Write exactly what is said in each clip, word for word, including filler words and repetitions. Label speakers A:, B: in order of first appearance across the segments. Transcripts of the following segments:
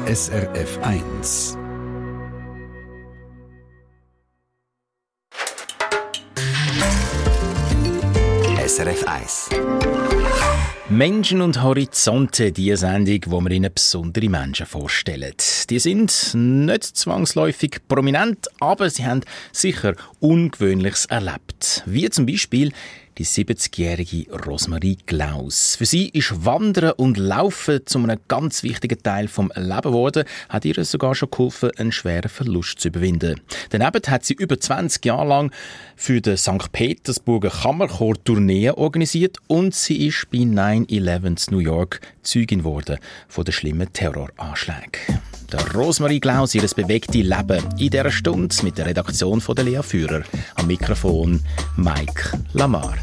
A: S R F eins. S R F eins.
B: Menschen und Horizonte, die Sendung, wo wir Ihnen besondere Menschen vorstellen. Die sind nicht zwangsläufig prominent, aber sie haben sicher Ungewöhnliches erlebt. Wie zum Beispiel die siebzigjährige Rosemarie Glaus. Für sie ist Wandern und Laufen zu einem ganz wichtigen Teil vom Leben geworden, hat ihr sogar schon geholfen, einen schweren Verlust zu überwinden. Daneben hat sie über zwanzig Jahre lang für den Sankt Petersburger Kammerchor Tourneen organisiert und sie ist bei nine eleven in New York Zeugin geworden von den schlimmen Terroranschlägen. Der Rosemarie Glaus, ihr bewegtes Leben in dieser Stunde mit der Redaktion von der Lea Führer. Am Mikrofon Mike Lamar.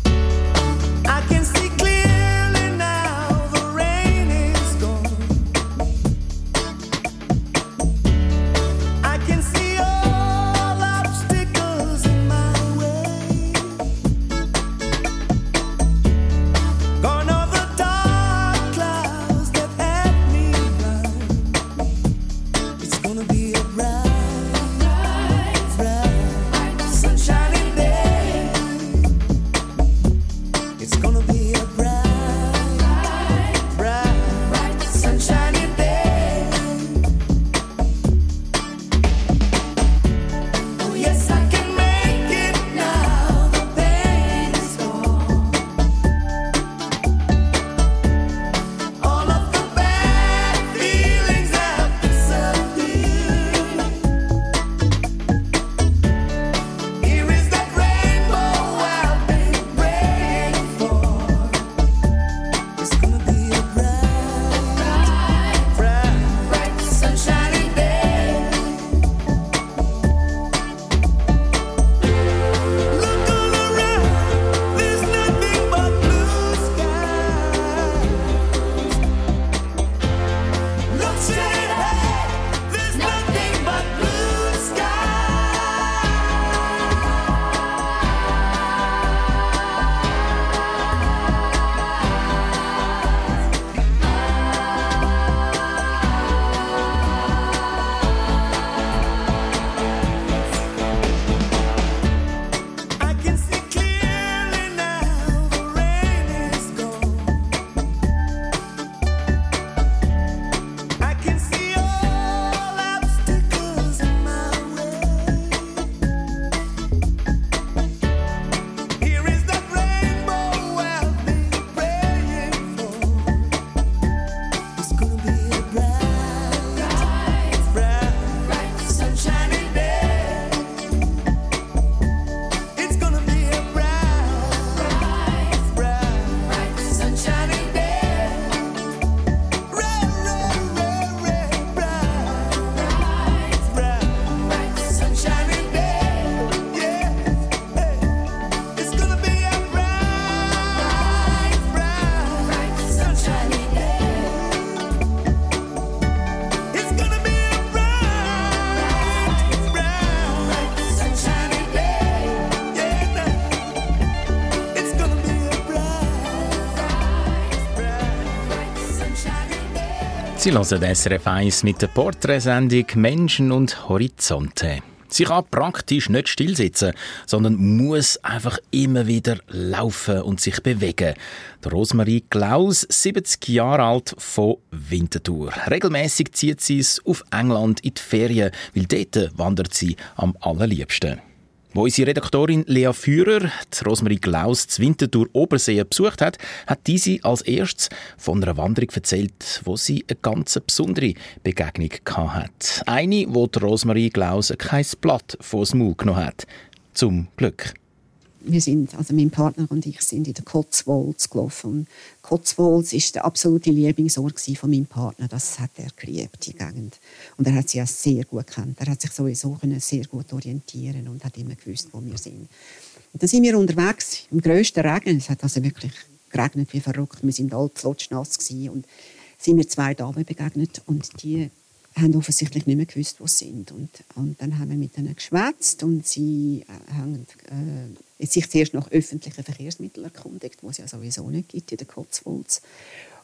B: Sie hören S R F eins mit der Porträtsendung «Menschen und Horizonte». Sie kann praktisch nicht stillsitzen, sondern muss einfach immer wieder laufen und sich bewegen. Der Rosemarie Glaus, siebzig Jahre alt, von Winterthur. Regelmäßig zieht sie es auf England in die Ferien, weil dort wandert sie am allerliebsten. Wo unsere Redaktorin Lea Führer die Rosemarie Glaus zu Winterthur Obersee besucht hat, hat diese als erstes von einer Wanderung erzählt, wo sie eine ganz besondere Begegnung hatte. Eine, wo die Rosemarie Glaus kein Blatt von dem Mund genommen hat. Zum Glück.
C: Wir sind, also mein Partner und ich sind in den Cotswolds gelaufen. Und Cotswolds war der absolute Lieblingsort von meinem Partner. Das hat er geliebt, die Gegend. Und er hat sie auch sehr gut gekannt. Er hat sich sowieso sehr gut orientieren und hat immer gewusst, wo wir sind. Und dann sind wir unterwegs im grössten Regen. Es hat also wirklich geregnet wie verrückt. Wir waren alle flotschnass und sind mir zwei Damen begegnet und die haben offensichtlich nicht mehr gewusst, wo sie sind. Und, und dann haben wir mit ihnen geschwätzt und sie haben äh, sich zuerst nach öffentlichen Verkehrsmitteln erkundigt, die es ja sowieso nicht gibt in den Cotswolds.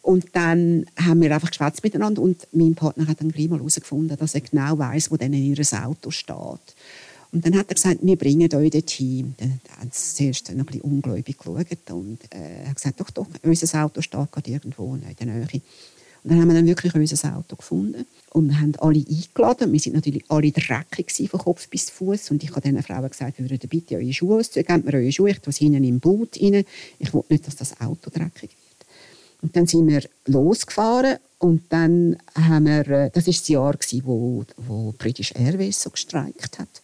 C: Und dann haben wir einfach geschwätzt miteinander und mein Partner hat dann gleich mal herausgefunden, dass er genau weiss, wo dann in ihr Auto steht. Und dann hat er gesagt, wir bringen euch dorthin. Dann hat er zuerst ein bisschen ungläubig geschaut und äh, hat gesagt, doch, doch, unser Auto steht gerade irgendwo in der Nähe. Und dann haben wir dann wirklich unser Auto gefunden und haben alle eingeladen. Wir waren natürlich alle dreckig von Kopf bis Fuß. Und ich habe diesen Frauen gesagt, wir würden bitte eure Schuhe ausziehen, gebt mir eure Schuhe, ich tue sie hinten im Boot rein. Ich will nicht, dass das Auto dreckig wird. Und dann sind wir losgefahren und dann haben wir, das war das Jahr, wo, wo British Airways so gestreikt hat.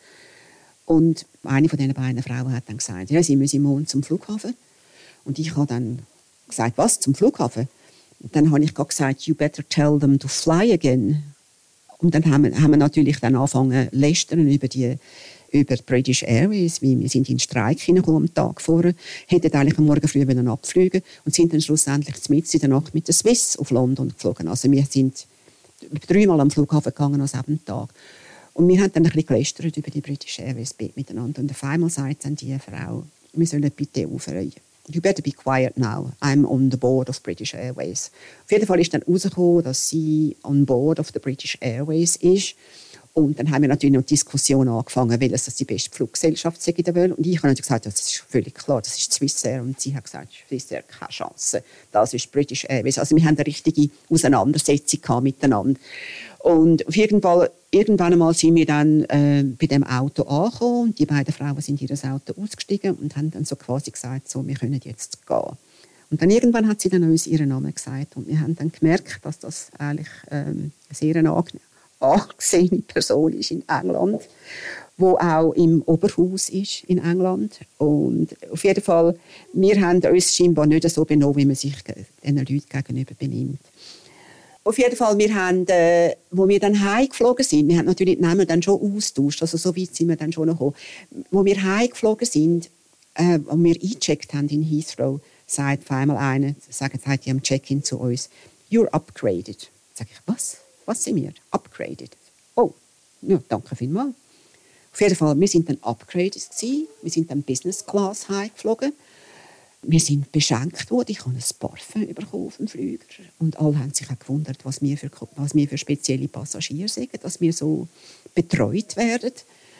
C: Und eine von diesen beiden Frauen hat dann gesagt, ja, sie müssen morgen zum Flughafen. Und ich habe dann gesagt, was, zum Flughafen? Und dann habe ich gesagt, you better tell them to fly again. Und dann haben wir, haben wir natürlich dann angefangen zu lästern über die über British Airways, wie wir sind in den Streik hineingekommen am Tag vorher, hätten eigentlich am Morgen früh abfliegen und sind dann schlussendlich mitten in der Nacht mit der Swiss auf London geflogen. Also wir sind dreimal am Flughafen gegangen an diesem Tag. Und wir haben dann ein bisschen gelästert über die British Airways miteinander. Und auf einmal sagt dann die Frau, wir sollen bitte aufhören. You better be quiet now. I'm on the board of British Airways. Auf jeden Fall ist dann herausgekommen, dass sie on board of the British Airways ist. Und dann haben wir natürlich noch Diskussionen angefangen, welches das die beste Fluggesellschaft sei in der Welt. Und ich habe natürlich gesagt, das ist völlig klar, das ist Swissair. Und sie hat gesagt, Swissair, keine Chance. Das ist British Airways. Also wir haben eine richtige Auseinandersetzung miteinander. Und auf jeden Fall, irgendwann einmal sind wir dann äh, bei dem Auto angekommen. Und die beiden Frauen sind in ihr Auto ausgestiegen und haben dann so quasi gesagt, so, wir können jetzt gehen. Und dann irgendwann hat sie dann uns ihren Namen gesagt. Und wir haben dann gemerkt, dass das eigentlich ähm, sehr angenehm angesehene Person ist in England, wo auch im Oberhaus ist in England. Und auf jeden Fall, wir haben uns scheinbar nicht so benommen, wie man sich den Leuten gegenüber benimmt. Auf jeden Fall, wir haben, äh, wo wir dann heimgeflogen sind, wir haben natürlich die Namen dann schon austauscht, also so weit sind wir dann schon noch gekommen. Wo wir heimgeflogen sind, äh, und wir eingecheckt haben in Heathrow, sagt auf einmal einer, sagt, sagt die am Check-in zu uns, «You're upgraded.» Sag ich, «Was? Was sind wir? Upgraded.» «Oh, ja, danke vielmals.» Auf jeden Fall, wir sind dann upgraded gewesen. Wir sind dann Business Class heimgeflogen. Wir sind beschenkt worden. Ich habe ein Parfum bekommen auf dem Flüger. Und alle haben sich auch gewundert, was wir für, was wir für spezielle Passagiere sind, dass wir so betreut werden.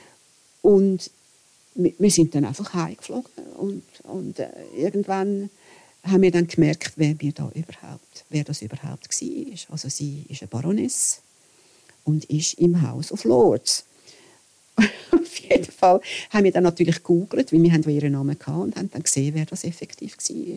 C: Und wir sind dann einfach heimgeflogen. Und, und äh, irgendwann haben wir dann gemerkt, wer, wir da überhaupt, wer das überhaupt war. Also sie ist eine Baroness und ist im House of Lords. Auf jeden Fall haben wir dann natürlich gegoogelt, weil wir haben ihren Namen hatten und haben dann gesehen, wer das effektiv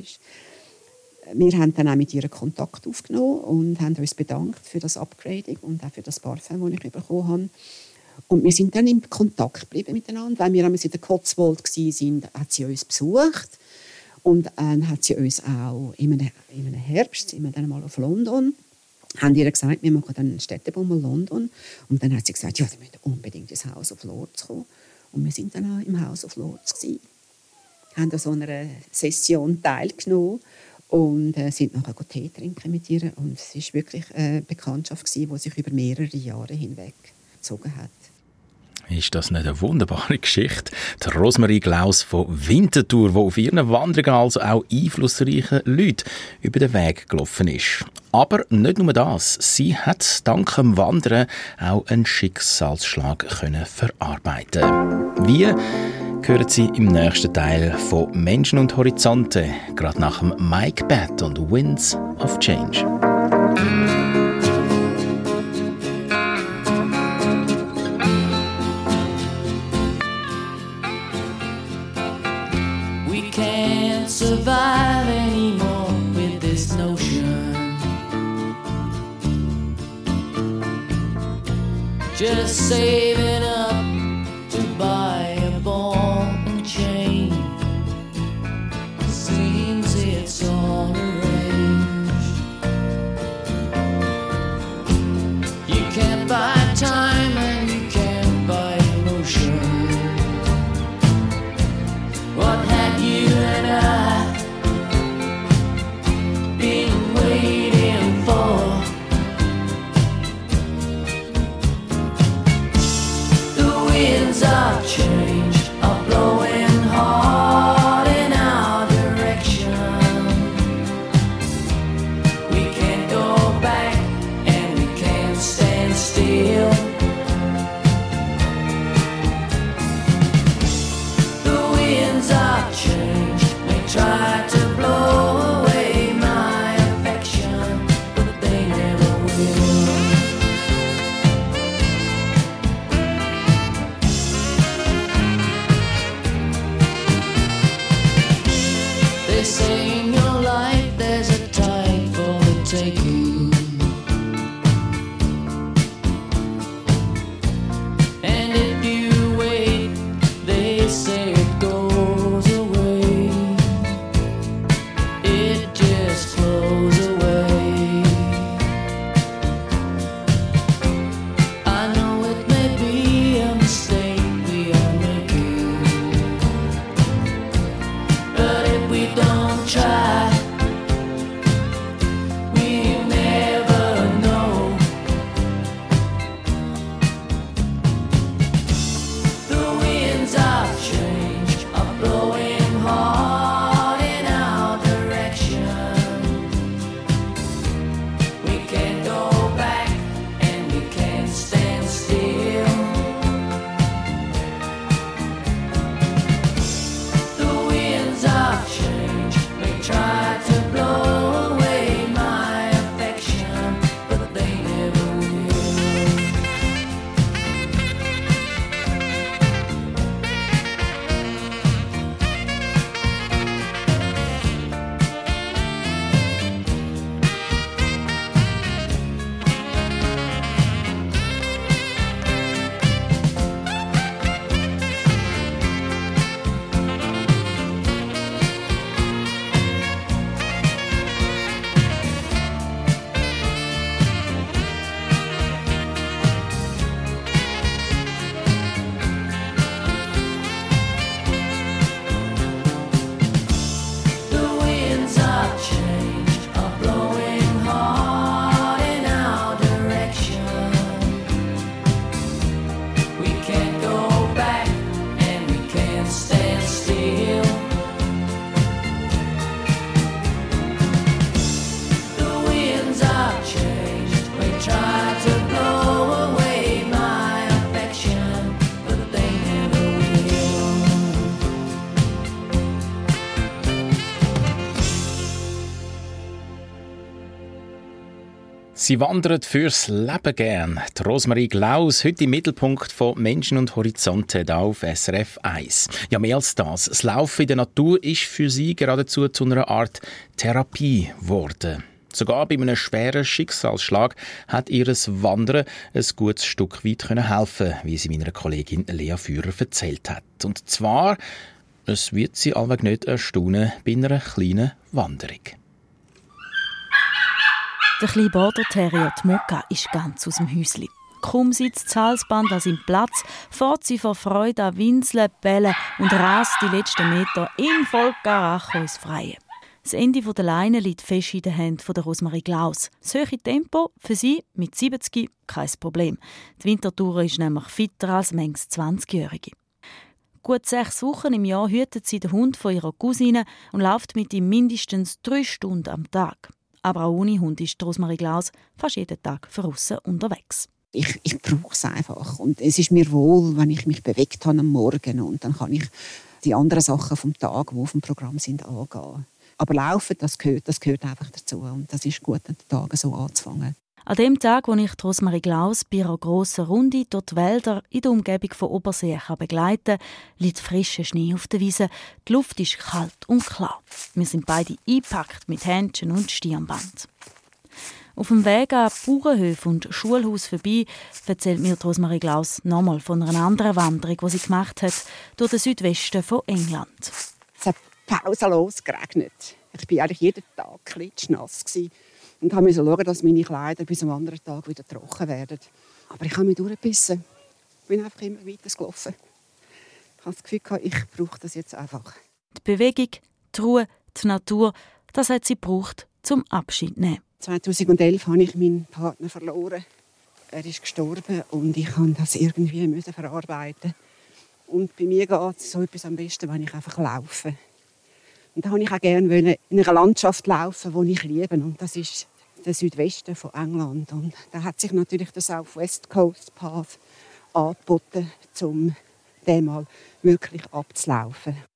C: war. Wir haben dann auch mit ihr Kontakt aufgenommen und haben uns bedankt für das Upgrading und auch für das Parfum, das ich bekommen habe. Und wir sind dann in Kontakt geblieben miteinander. Wenn wir in der Cotswold waren, hat sie uns besucht. Und dann hat sie uns auch in einem, in einem Herbst, sind wir dann mal auf London, haben ihr gesagt, wir machen dann einen Städtebummel London. Und dann hat sie gesagt, ja, sie müssen unbedingt ins House of Lords kommen. Und wir sind dann auch im House of Lords gewesen. Haben an so einer Session teilgenommen und äh, sind nachher Tee trinken mit ihr. Und es war wirklich eine Bekanntschaft gewesen, die sich über mehrere Jahre hinweg gezogen hat.
B: Ist das nicht eine wunderbare Geschichte? Die Rosemarie Glaus von Winterthur, die auf ihren Wanderungen also auch einflussreichen Leuten über den Weg gelaufen ist. Aber nicht nur das. Sie hat dank dem Wandern auch einen Schicksalsschlag können verarbeiten. Wie? Hören Sie im nächsten Teil von Menschen und Horizonte, gerade nach dem Mike Batt und Winds of Change.
D: Survive anymore with this notion. Just saving up to buy a ball and chain. Seems it's all arranged. You can't buy time and you can't buy emotion. What had you and I waiting for? The winds of change are blowing hard in our direction. We can't They say in your life there's a tide for the taking, and if you wait, they say it goes away. It just flows away. I know it may be a mistake we are making, but if we don't try, we'll never know. The winds of change are blowing hard in our direction. We can't go back and we can't stand still. The winds of change may try to blow away my affection, but they never will. The winds of change are blowing hard in our direction. We can't go back and we can't stand still. The winds of change may try to blow away my affection, but they never will.
B: Sie wandert fürs Leben gern. Die Rosmarie Glaus, heute im Mittelpunkt von Menschen und Horizonte hier auf S R F eins. Ja, mehr als das. Das Laufen in der Natur ist für sie geradezu zu einer Art Therapie geworden. Sogar bei einem schweren Schicksalsschlag hat ihr Wandern ein gutes Stück weit helfen, wie sie meiner Kollegin Lea Führer erzählt hat. Und zwar, es wird sie allweg nicht erstaunen, bei einer kleinen Wanderung.
E: Der kleine Border Terrier, die Mokka, ist ganz aus dem Häuschen. Kaum sitzt das Halsband an seinem Platz, fährt sie vor Freude an Winseln, Bellen und rast die letzten Meter im Vollkaracho ins Freie. Das Ende der Leine liegt fest in den Händen von Rosmarie Glaus. Das hohe Tempo für sie mit siebzig kein Problem. Die Wintertour ist nämlich fitter als manches zwanzigjährige. Gut sechs Wochen im Jahr hütet sie den Hund von ihrer Cousine und läuft mit ihm mindestens drei Stunden am Tag. Aber auch ohne Hund ist Rosmarie Glaus fast jeden Tag draussen unterwegs.
C: Ich, ich brauche es einfach. Und es ist mir wohl, wenn ich mich bewegt habe am Morgen. Und dann kann ich die anderen Sachen vom Tag, die auf dem Programm sind, angehen. Aber Laufen, das gehört, das gehört einfach dazu. Und das ist gut, den Tag so anzufangen.
E: An dem Tag, wo ich Rosmarie Glaus bei ihrer grossen Runde durch die Wälder in der Umgebung von Obersee begleiten kann, liegt frischer Schnee auf der Wiese. Die Luft ist kalt und klar. Wir sind beide eingepackt mit Händchen und Stirnband. Auf dem Weg an Bauernhöfe und Schulhaus vorbei erzählt mir Rosmarie Glaus nochmal von einer anderen Wanderung, die sie gemacht hat durch den Südwesten von England.
C: Es hat pausenlos geregnet. Ich war eigentlich jeden Tag klitschnass und musste schauen, dass meine Kleider bis am anderen Tag wieder trocken werden. Aber ich habe mich durchgebissen. Ich bin einfach immer weiter gelaufen. Ich habe das Gefühl, ich brauche das jetzt einfach.
E: Die Bewegung, die Ruhe, die Natur, das hat sie gebraucht, zum Abschied zu nehmen.
C: zweitausendelf habe ich meinen Partner verloren. Er ist gestorben und ich musste das irgendwie verarbeiten. Und bei mir geht es so etwas am besten, wenn ich einfach laufe. Und da wollte ich auch gerne in einer Landschaft laufen, die ich liebe. Und das ist der Südwesten von England. Und da hat sich natürlich der South West Coast Path angeboten, um den mal wirklich abzulaufen.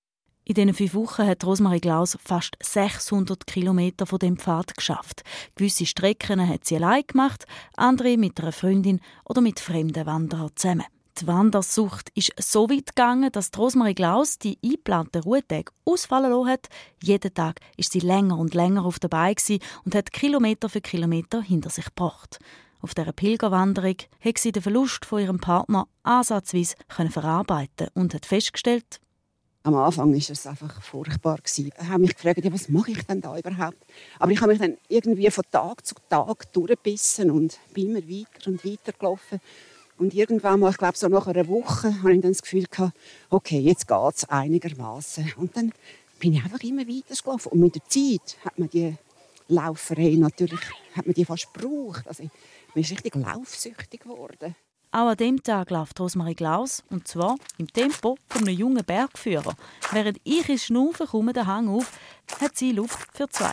E: In diesen fünf Wochen hat Rosmarie Glaus fast sechshundert Kilometer von dem Pfad geschafft. Gewisse Strecken hat sie allein gemacht, andere mit einer Freundin oder mit fremden Wanderern zusammen. Die Wandersucht ist so weit gegangen, dass Rosmarie Glaus die eingeplanten Ruhetage ausfallen lassen hat. Jeden Tag ist sie länger und länger auf der Beine und hat Kilometer für Kilometer hinter sich gebracht. Auf dieser Pilgerwanderung hat sie den Verlust von ihrem Partner ansatzweise verarbeiten und hat festgestellt,
C: am Anfang war es einfach furchtbar. Ich habe mich gefragt, ja, was mache ich denn da überhaupt? Aber ich habe mich dann irgendwie von Tag zu Tag durchgebissen und bin immer weiter und weiter gelaufen. Und irgendwann mal, ich glaube, so nach einer Woche, habe ich dann das Gefühl gehabt, okay, jetzt geht es einigermaßen. Und dann bin ich einfach immer weiter gelaufen. Und mit der Zeit hat man die Lauferei natürlich hat man die fast gebraucht. Also, man ist richtig laufsüchtig geworden.
E: Auch an diesem Tag läuft Rosmarie Glaus, und zwar im Tempo von einem jungen Bergführer. Während ich ins Schnaufen komme den Hang auf, hat sie Luft für zwei.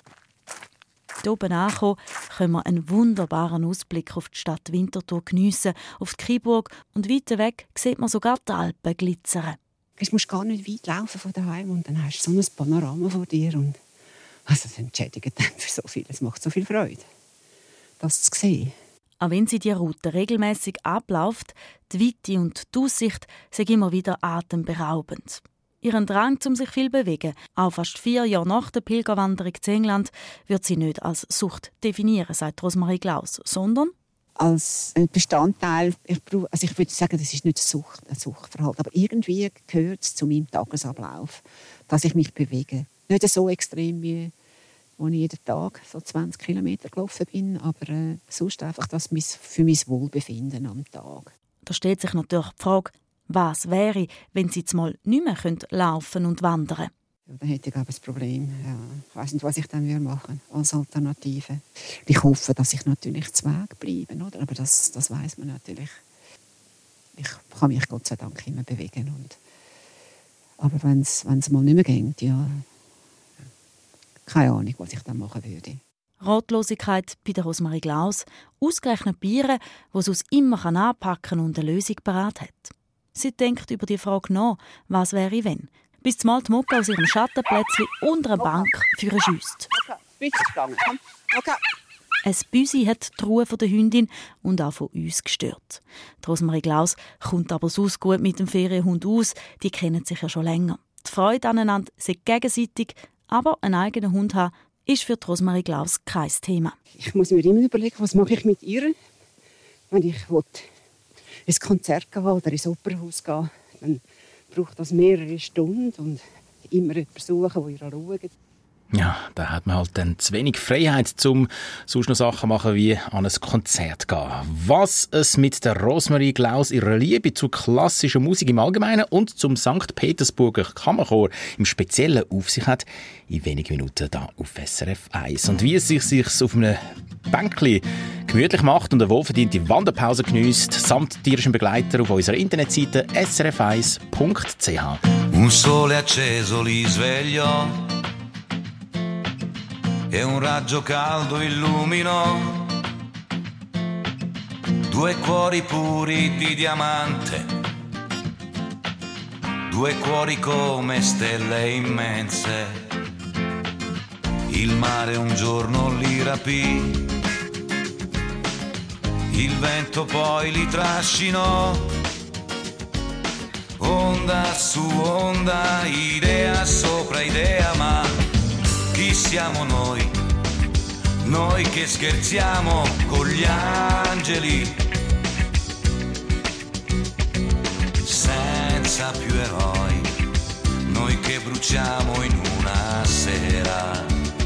E: Hier oben angekommen, können wir einen wunderbaren Ausblick auf die Stadt Winterthur geniessen, auf die Kiburg, und weiter weg sieht man sogar die Alpen glitzern.
C: Du musst gar nicht weit laufen von daheim und dann hast du so ein Panorama vor dir. Und also das entschädigt dann für so viel. Es macht so viel Freude, das zu sehen.
E: Auch wenn sie die Route regelmäßig abläuft, die Weite und die Aussicht sind immer wieder atemberaubend. Ihren Drang, um sich viel zu bewegen, auch fast vier Jahre nach der Pilgerwanderung zu England, wird sie nicht als Sucht definieren, sagt Rosmarie Glaus, sondern
C: als Bestandteil, ich, brauche, also ich würde sagen, das ist nicht Sucht, ein Suchtverhalten, aber irgendwie gehört es zu meinem Tagesablauf, dass ich mich bewege. Nicht so extrem wie wo ich jeden Tag so zwanzig Kilometer gelaufen bin, aber äh, sonst einfach das für mein Wohlbefinden am Tag.
E: Da stellt sich natürlich die Frage, was wäre, wenn Sie jetzt mal nicht mehr laufen und wandern?
C: Ja, dann hätte ich aber ein Problem. Ja, ich weiss nicht, was ich dann machen würde als Alternative. Ich hoffe, dass ich natürlich zu Weg bleibe, oder? Aber das, das weiss man natürlich. Ich kann mich Gott sei Dank immer bewegen. Und aber wenn es mal nicht mehr geht, ja, keine Ahnung, was ich dann machen würde.
E: Ratlosigkeit bei der Rosmarie Glaus, ausgerechnet bei ihr, die es aus immer anpacken und eine Lösung parat hat. Sie denkt über die Frage nach, was wäre wenn, bis zumal die Mucke aus ihrem Schattenplätzchen unter einer Bank für einen schiesst.
C: Okay.
E: Ein Büsi hat die Ruhe der Hündin und auch von uns gestört. Die Rosmarie Glaus kommt aber sonst gut mit dem Ferienhund aus, die kennen sich ja schon länger. Die Freude aneinander sind gegenseitig, aber einen eigenen Hund haben ist für die Rosmarie Glaus kein Thema.
C: Ich muss mir immer überlegen, was mache ich mit ihr, wenn ich will, ins Konzert gehen oder ins Opernhaus gehen. Dann braucht das mehrere Stunden und immer jemanden suchen, der ihr Ruhe gibt.
B: Ja, da hat man halt dann zu wenig Freiheit, um sonst noch Sachen machen wie an ein Konzert gehen. Was es mit der Rosmarie Glaus, ihrer Liebe zu klassischer Musik im Allgemeinen und zum Sankt Petersburger Kammerchor im Speziellen auf sich hat, in wenigen Minuten hier auf S R F eins. Und wie es sich, sich auf einem Bänkli gemütlich macht und eine wohlverdiente Wanderpause geniesst, samt tierischem Begleiter auf unserer Internetseite s r f eins punkt c h.
F: Un sole acceso li svegliò e un raggio caldo illuminò due cuori puri di diamante, due cuori come stelle immense. Il mare un giorno li rapì, il vento poi li trascinò, onda su onda, idea sopra idea, ma chi siamo noi? Noi che scherziamo con gli angeli, senza più eroi, noi che bruciamo in una sera.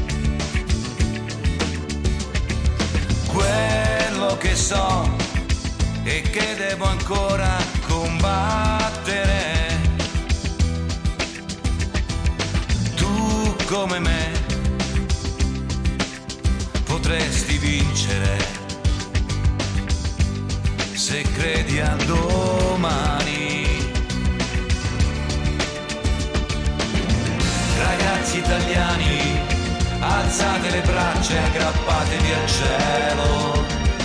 F: Quello che so e che devo ancora combattere, tu come me potresti vincere se credi a domani. Ragazzi italiani, alzate le braccia e aggrappatevi al cielo,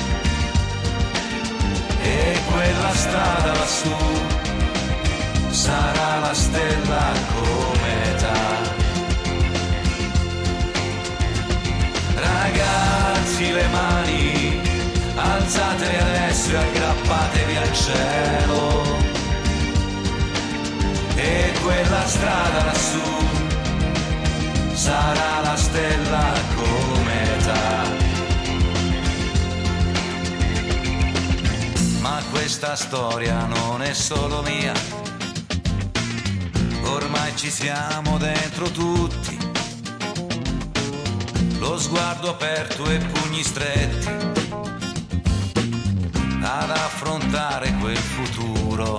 F: e quella strada lassù sarà la stella come alzatevi adesso e aggrappatevi al cielo. E quella strada lassù sarà la stella cometa. Ma questa storia non è solo mia, ormai ci siamo dentro tutti, lo sguardo aperto e pugni stretti ad affrontare quel futuro,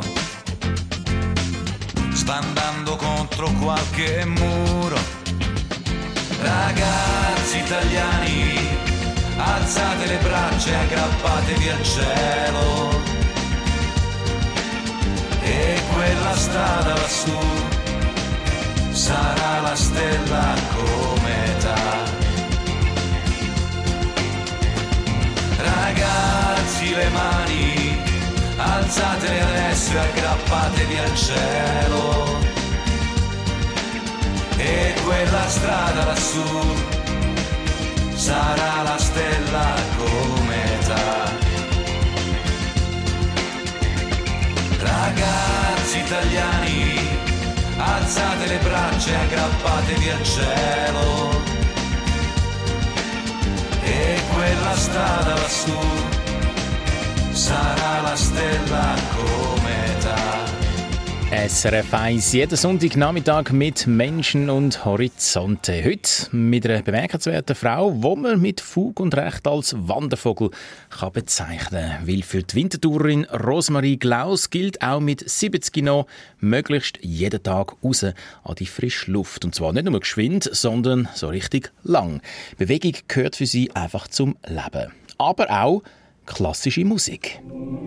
F: sbandando contro qualche muro. Ragazzi italiani, alzate le braccia e aggrappatevi al cielo. E quella strada lassù sarà la stella cometa. Ragazzi, le mani alzatele adesso e aggrappatevi al cielo. E quella strada lassù sarà la stella cometa. Ragazzi italiani, alzate le braccia e aggrappatevi al cielo. E quella strada lassù sarà la stella cometa.
B: S R F eins, jeden Sonntagnachmittag mit Menschen und Horizonte. Heute mit einer bemerkenswerten Frau, die man mit Fug und Recht als Wandervogel kann bezeichnen kann. Weil für die Wintertourerin Rosemarie Glaus gilt auch mit siebzig noch möglichst jeden Tag raus an die frische Luft. Und zwar nicht nur geschwind, sondern so richtig lang. Bewegung gehört für sie einfach zum Leben. Aber auch klassische Musik.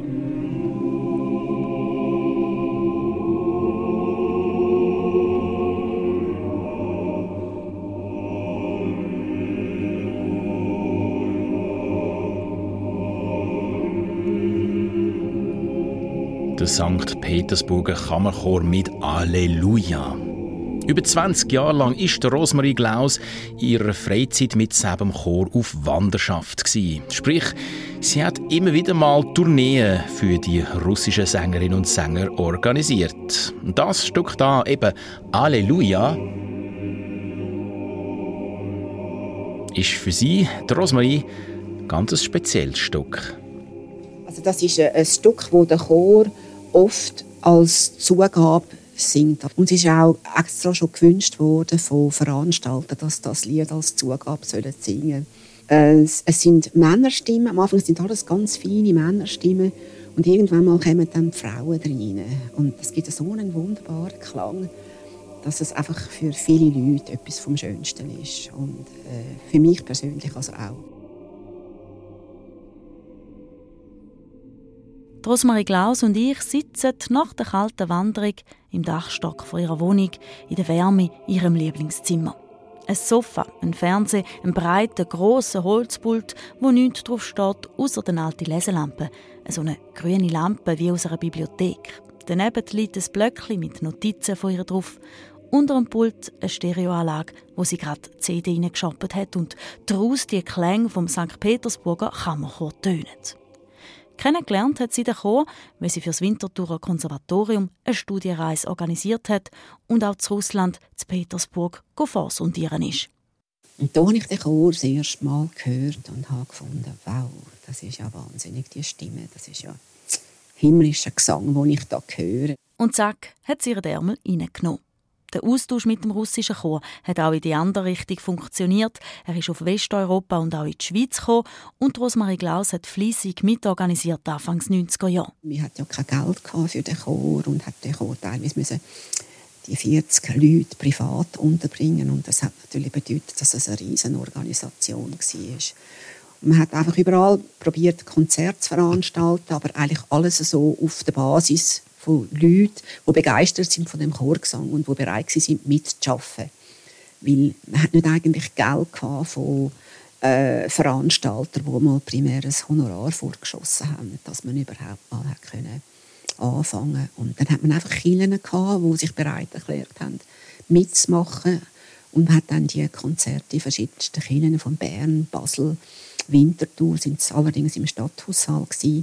B: Der Sankt Petersburger Kammerchor mit Alleluja. Über zwanzig Jahre lang ist Rosemarie Glaus in ihrer Freizeit mit diesem Chor auf Wanderschaft gewesen. Sprich, sie hat immer wieder mal Tourneen für die russischen Sängerinnen und Sänger organisiert. Und das Stück da, eben Alleluja, ist für sie, die Rosemarie, ganz ein spezielles Stück.
C: Also das ist ein Stück, das der Chor oft als Zugabe singt. Und es ist auch extra schon gewünscht worden von Veranstaltern, dass das Lied als Zugabe singen sollen. Es, es sind Männerstimmen, am Anfang sind alles ganz feine Männerstimmen und irgendwann mal kommen dann die Frauen rein. Und es gibt so einen wunderbaren Klang, dass es einfach für viele Leute etwas vom Schönsten ist. Und äh, für mich persönlich also auch.
E: Rosemarie Glaus und ich sitzen nach der kalten Wanderung im Dachstock von ihrer Wohnung in der Wärme in ihrem Lieblingszimmer. Ein Sofa, ein Fernseher, ein breiter, grosser Holzpult, wo nichts drauf steht, außer eine alte Leselampe. So eine grüne Lampe wie aus einer Bibliothek. Daneben liegt ein Blöckchen mit Notizen von ihr drauf. Unter dem Pult eine Stereoanlage, wo sie gerade die C D reingeschoppt hat und daraus die Klänge vom Sankt Petersburger Kammerchor tönen. Kennengelernt hat sie den Chor, weil sie für das Winterthurer Konservatorium eine Studienreise organisiert hat und auch zu Russland, zu Petersburg, vorsondieren ist.
C: Und da habe ich den Chor das erste Mal gehört und habe gefunden, wow, das ist ja wahnsinnig, die Stimme, das ist ja himmlischer Gesang, den ich da höre.
E: Und zack, hat sie ihren Ärmel reingenommen. Der Austausch mit dem russischen Chor hat auch in die andere Richtung funktioniert. Er ist auf Westeuropa und auch in die Schweiz gekommen. Und Rosemarie Glaus hat fleissig mitorganisiert Anfangs neunziger Jahre.
C: Wir hatten ja kein Geld für den Chor und hat den Chor teilweise müssen die vierzig Leute privat unterbringen. Und das hat natürlich bedeutet, dass es eine riesige Organisation war. Man hat einfach überall probiert, Konzerte zu veranstalten, aber eigentlich alles so auf der Basis von Leuten, die begeistert sind von dem Chorgesang und die bereit sind, mitzuarbeiten. Weil man hat nicht eigentlich Geld von äh, Veranstaltern, die mal primär ein Honorar vorgeschossen haben, dass man überhaupt mal hat können anfangen. Und dann hat man einfach Kirchen gehabt, die sich bereit erklärt haben, mitzumachen. Und man hat dann die Konzerte in verschiedensten Kirchen von Bern, Basel Winterthur, sind es allerdings im Stadthaussaal gewesen,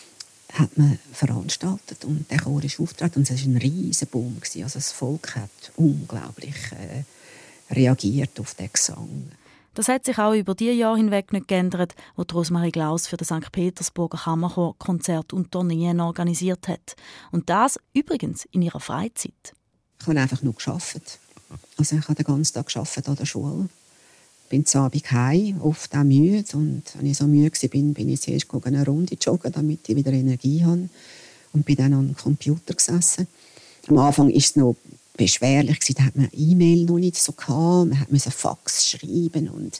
C: hat man veranstaltet und der Chor ist aufgetreten und es war ein riesen Boom gewesen. Also das Volk hat unglaublich äh, reagiert auf den Gesang.
E: Das hat sich auch über die Jahre hinweg nicht geändert, wo Rosmarie Glaus für den Sankt Petersburger Kammerchor Konzerte und Tourneen organisiert hat. Und das übrigens in ihrer Freizeit.
C: Ich habe einfach nur gearbeitet. Also ich habe den ganzen Tag gearbeitet an der Schule. Bin zu Abend heim, oft auch müde. Und wenn ich so müde war, bin, bin ich zuerst eine Runde joggen, damit ich wieder Energie habe. Und bin dann an den Computer gesessen. Am Anfang war es noch beschwerlich. Da hat man E-Mail noch nicht so gehabt. Man musste Fax schreiben. Und,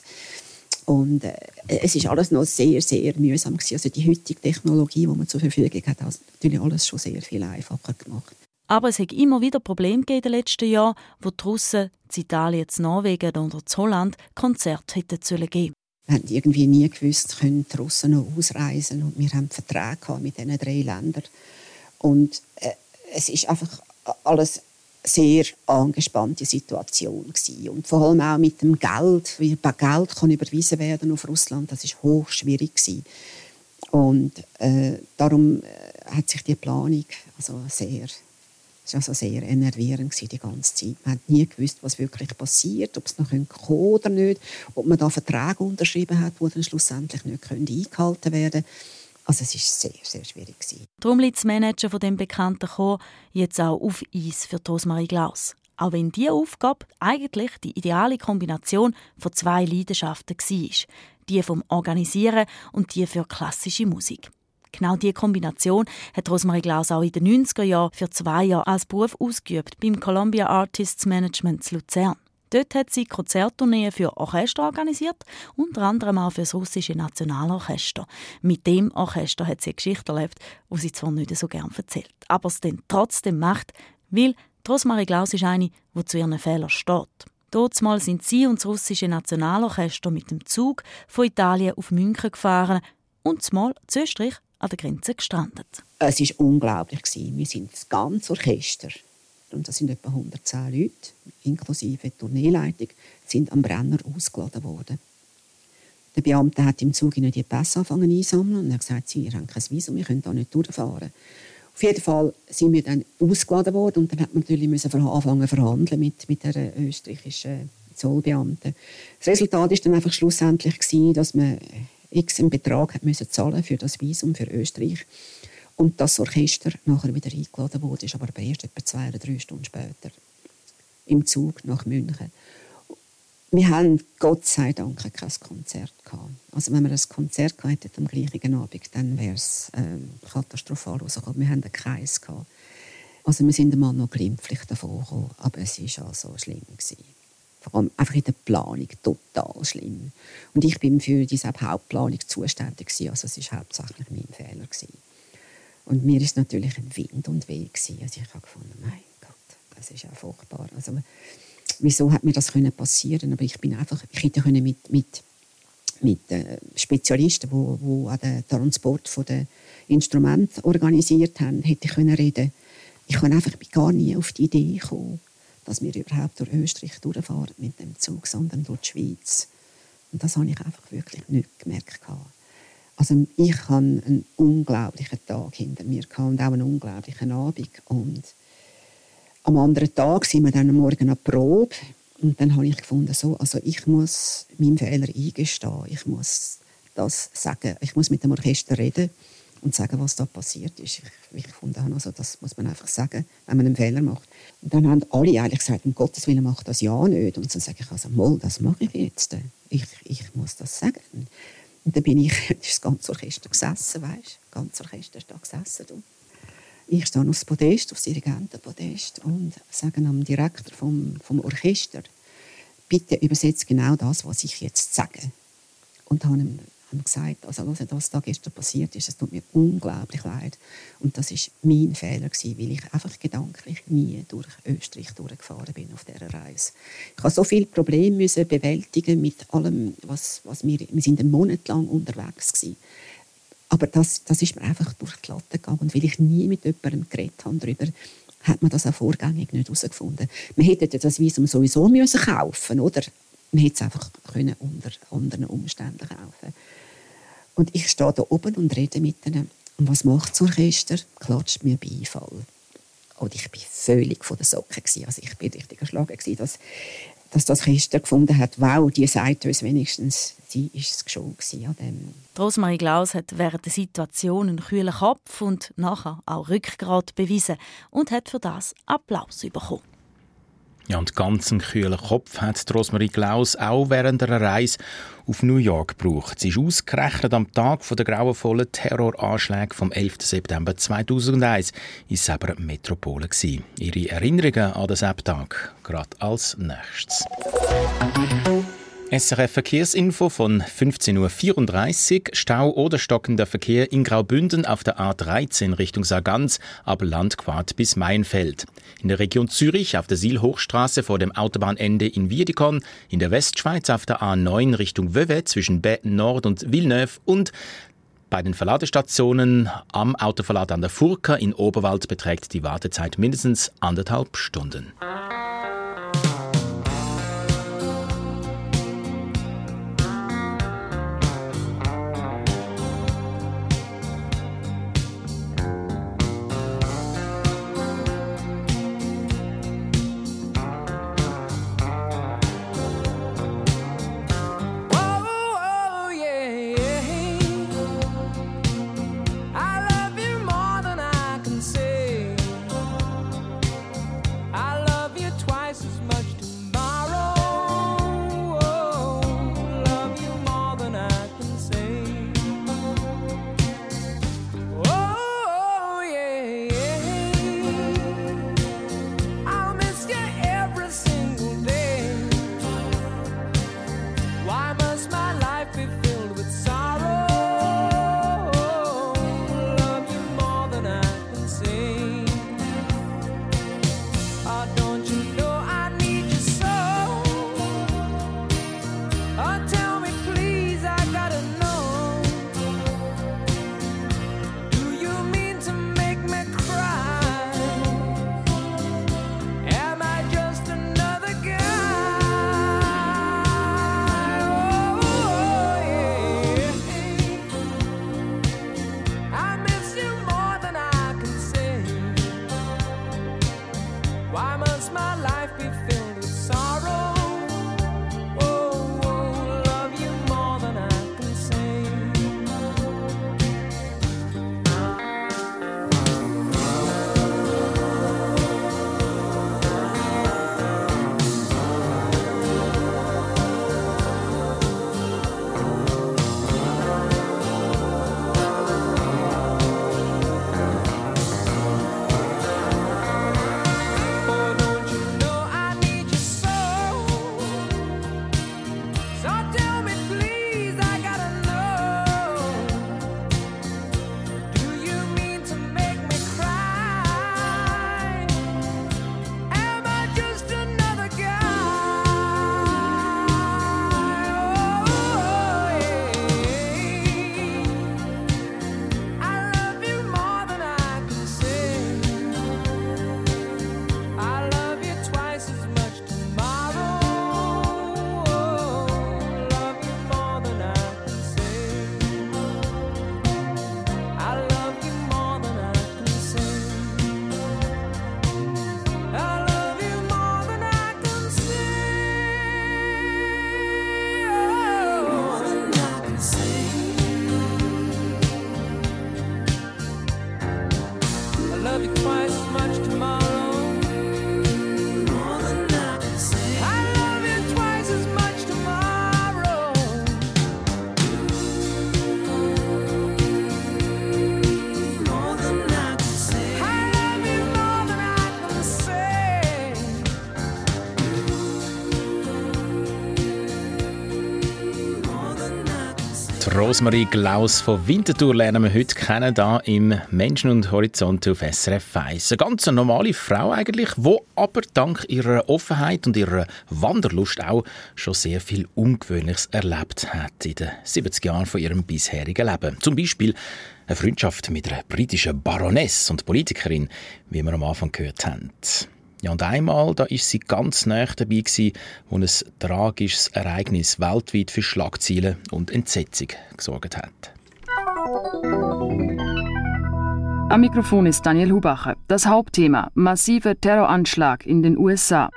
C: und äh, es war alles noch sehr, sehr mühsam gewesen. Also die heutige Technologie, die man zur Verfügung hat, hat natürlich alles schon sehr viel einfacher gemacht.
E: Aber es hat immer wieder Probleme gegeben in den letzten Jahren, wo die Russen, in Italien, in Norwegen oder in Holland Konzerte hätten sollen geben.
C: Wir haben irgendwie nie gewusst, können die Russen noch ausreisen. Und wir haben Verträge mit diesen drei Ländern. Und äh, es ist einfach alles sehr angespannte Situation gewesen. Und vor allem auch mit dem Geld, wie Geld kann überwiesen werden auf Russland, das ist hoch schwierig gewesen. Und äh, darum äh, hat sich die Planung also sehr Es war also sehr enervierend die ganze Zeit. Man hat nie gewusst, was wirklich passiert, ob es noch kommen könnte oder nicht, ob man da Verträge unterschrieben hat, die dann schlussendlich nicht eingehalten werden können. Also es war sehr, sehr schwierig.
E: Darum liegt das Managen von dem bekannten Chor jetzt auch auf Eis für Rosmarie Glaus. Auch wenn diese Aufgabe eigentlich die ideale Kombination von zwei Leidenschaften war. Die vom Organisieren und die für klassische Musik. Genau diese Kombination hat Rosmarie Glaus auch in den neunziger Jahren für zwei Jahre als Beruf ausgeübt beim Columbia Artists Management zu Luzern. Dort hat sie Konzerttourneen für Orchester organisiert, unter anderem auch für das russische Nationalorchester. Mit dem Orchester hat sie eine Geschichte erlebt, die sie zwar nicht so gerne erzählt, aber es dann trotzdem macht, weil Rosmarie Glaus ist eine, die zu ihren Fehlern steht. Dortmal sind sie und das russische Nationalorchester mit dem Zug von Italien auf München gefahren und zumal zu Österreich an der Grenze gestrandet.
C: Es war unglaublich. Wir sind das ganze Orchester, und das sind etwa hundertzehn Leute, inklusive Tourneeleitung, sind am Brenner ausgeladen worden. Der Beamte hat im Zug ihnen die Pässe angefangen einsammeln und er hat gesagt, sie haben kein Visum, wir können da nicht durchfahren. Auf jeden Fall sind wir dann ausgeladen worden und dann hat man natürlich müssen anfangen zu verhandeln mit, mit der österreichischen Zollbeamten. Das Resultat war dann einfach schlussendlich gewesen, dass man x einen Betrag hat müssen zahlen für das Visum für Österreich und das Orchester nachher wieder eingeladen wurde, aber erst etwa zwei oder drei Stunden später im Zug nach München. Wir haben Gott sei Dank kein Konzert gehabt. Also wenn wir ein Konzert gehabt hätten am gleichen Abend, dann wäre es äh, katastrophal rausgekommen. Wir hatten keins gehabt. Also wir sind einmal noch glimpflich davon gekommen, aber es war also schlimm gewesen. Vor allem einfach in der Planung total schlimm. Und ich bin für diese Hauptplanung zuständig gewesen. Also es war hauptsächlich mein Fehler gewesen. Und mir ist natürlich ein Wind und Weh gewesen. Also ich habe gefunden, mein Gott, das ist ja furchtbar. Also wieso hat mir das können passieren? Aber ich bin einfach, ich hätte können mit mit mit äh, Spezialisten, wo wo an den Transport von den Instrumenten organisiert haben, hätte ich können reden. Ich kann einfach gar nie auf die Idee kommen, dass wir überhaupt durch Österreich durchfahren mit dem Zug, sondern durch die Schweiz. Und das habe ich einfach wirklich nicht gemerkt. Also ich hatte einen unglaublichen Tag hinter mir und auch einen unglaublichen Abend. Und am anderen Tag sind wir dann am Morgen an die Probe. Und dann habe ich gefunden, so, also ich muss meinen Fehler eingestehen. Ich muss das sagen. Ich muss mit dem Orchester reden und sagen, was da passiert ist. Ich, ich fand, also das muss man einfach sagen, wenn man einen Fehler macht. Und dann haben alle eigentlich gesagt, um Gottes Willen macht das ja nicht. Und dann sage ich, also mal, das mache ich jetzt. Ich, ich muss das sagen. Und dann bin ich, das ist das ganze Orchester gesessen, weißt du? Das ganze Orchester ist da gesessen. Und ich stehe auf dem Podest, auf das Dirigentenpodest und sage am Direktor vom, vom Orchester, bitte übersetzt genau das, was ich jetzt sage. Und habe ihm gesagt, also was da gestern passiert ist, es tut mir unglaublich leid. Und das war mein Fehler gewesen, weil ich einfach gedanklich nie durch Österreich durchgefahren bin auf dieser Reise. Ich musste so viele Probleme müssen bewältigen mit allem, was, was wir, wir sind einen Monat lang unterwegs gewesen. Aber das, das ist mir einfach durch die Latte gegangen. Und weil ich nie mit jemandem geredet habe darüber, hat man das auch vorgängig nicht herausgefunden. Man hätte das Visum sowieso müssen kaufen, oder? Man hätte es einfach können unter anderen Umständen kaufen. Und ich stehe da oben und rede mit ihnen. Und was macht das Orchester? Klatscht mir Beifall. Und ich war völlig von den Socken. Also ich war richtig erschlagen, dass, dass das Orchester gefunden hat, wow, die sagt uns wenigstens, sie war es schon an dem.
E: Rosemarie Glaus hat während der Situation einen kühlen Kopf und nachher auch Rückgrat bewiesen und hat für das Applaus bekommen.
B: Ja, und ganz einen kühlen Kopf hat Rosemarie Glaus auch während einer Reise auf New York gebraucht. Sie ist ausgerechnet am Tag der grauenvollen Terroranschläge vom elften September zweitausendeins in Säber Metropole gewesen. Ihre Erinnerungen an den Sebtag gerade als nächstes. S R F Verkehrsinfo von fünfzehn Uhr vierunddreißig. Stau oder stockender Verkehr in Graubünden auf der A dreizehn Richtung Sargans ab Landquart bis Mainfeld. In der Region Zürich auf der Sihl-Hochstrasse vor dem Autobahnende in Wiedikon. In der Westschweiz auf der A neun Richtung Vevey zwischen Baie Nord und Villeneuve. Und bei den Verladestationen am Autoverlad an der Furka in Oberwald beträgt die Wartezeit mindestens anderthalb Stunden. Rosemarie Glaus von Winterthur lernen wir heute kennen, hier im Menschen und Horizont auf S R F eins. Eine ganz normale Frau eigentlich, die aber dank ihrer Offenheit und ihrer Wanderlust auch schon sehr viel Ungewöhnliches erlebt hat in den siebzig Jahren von ihrem bisherigen Leben. Zum Beispiel eine Freundschaft mit einer britischen Baroness und Politikerin, wie wir am Anfang gehört haben. Ja, und einmal, da ist sie ganz nah dabei gewesen, wo ein tragisches Ereignis weltweit für Schlagzeilen und Entsetzung gesorgt hat.
G: Am Mikrofon ist Daniel Hubacher. Das Hauptthema: massiver Terroranschlag in den U S A.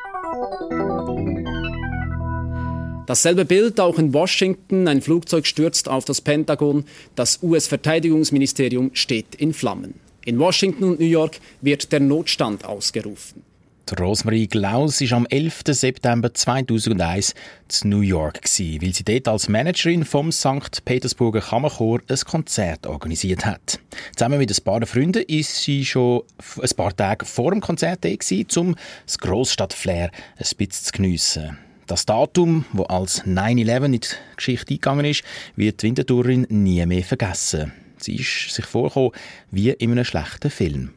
H: Dasselbe Bild auch in Washington. Ein Flugzeug stürzt auf das Pentagon. Das U S-Verteidigungsministerium steht in Flammen. In Washington und New York wird der Notstand ausgerufen.
B: Rosemarie Glaus war am elften September zweitausendeins in New York, weil sie dort als Managerin vom Sankt Petersburger Kammerchor ein Konzert organisiert hat. Zusammen mit ein paar Freunden war sie schon ein paar Tage vor dem Konzert da, um das Grossstadt-Flair ein bisschen zu geniessen. Das Datum, das als neun elf in die Geschichte eingegangen ist, wird die Winterthurerin nie mehr vergessen. Sie ist sich vorgekommen wie in einem schlechten Film.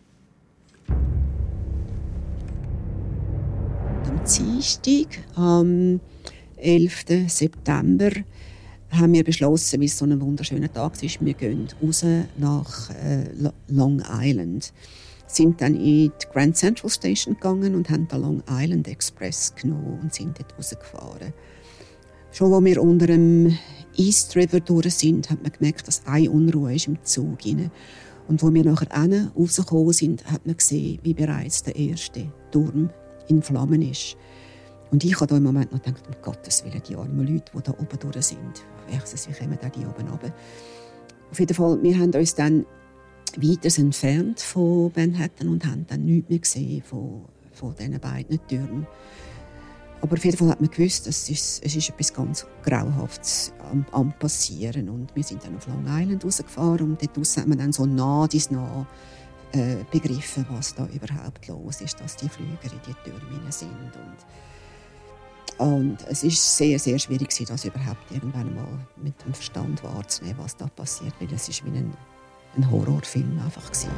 C: Am Dienstag, am elften September, haben wir beschlossen, weil es so ein wunderschöner Tag ist, wir gehen raus nach äh, Long Island. Sind dann in die Grand Central Station gegangen und haben den Long Island Express genommen und sind dort rausgefahren. Schon als wir unter dem East River durch sind, hat man gemerkt, dass eine Unruhe ist im Zug rein. Und als wir nachher rausgekommen sind, hat man gesehen, wie bereits der erste Turm in Flammen ist. Und ich habe da im Moment noch gedacht, um Gottes Willen, die armen Leute, die da oben durch sind. Wie kommen da die oben runter? Auf jeden Fall, wir haben uns dann weiter entfernt von Manhattan und haben dann nichts mehr gesehen von, von diesen beiden Türmen. Aber auf jeden Fall hat man gewusst, dass es, es ist etwas ganz Grauhaftes am, am passieren. Und wir sind dann auf Long Island rausgefahren und dort raus hat man dann so nah dies nah äh, begriffen, was da überhaupt los ist, dass die Flüger in die Türme sind. Und, und es ist sehr, sehr schwierig, das überhaupt irgendwann mal mit dem Verstand wahrzunehmen, was da passiert, weil es ist wie ein, ein Horrorfilm einfach gewesen.